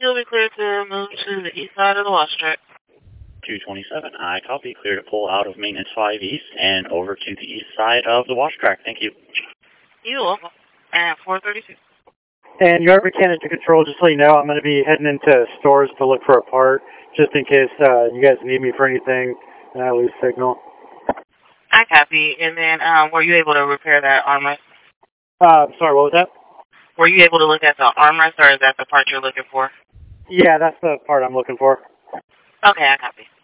You'll be cleared to move to the east side of the wash track. 227, I copy. Clear to pull out of maintenance 5 east and over to the east side of the wash track. Thank you. You're welcome. And 432. And Yard Mechanic to Control, just so you know, I'm going to be heading into stores to look for a part, just in case you guys need me for anything and I lose signal. I copy. And then were you able to repair that armrest? Sorry, what was that? Were you able to look at the armrest, or is that the part you're looking for? Yeah, that's the part I'm looking for. Okay, I copy.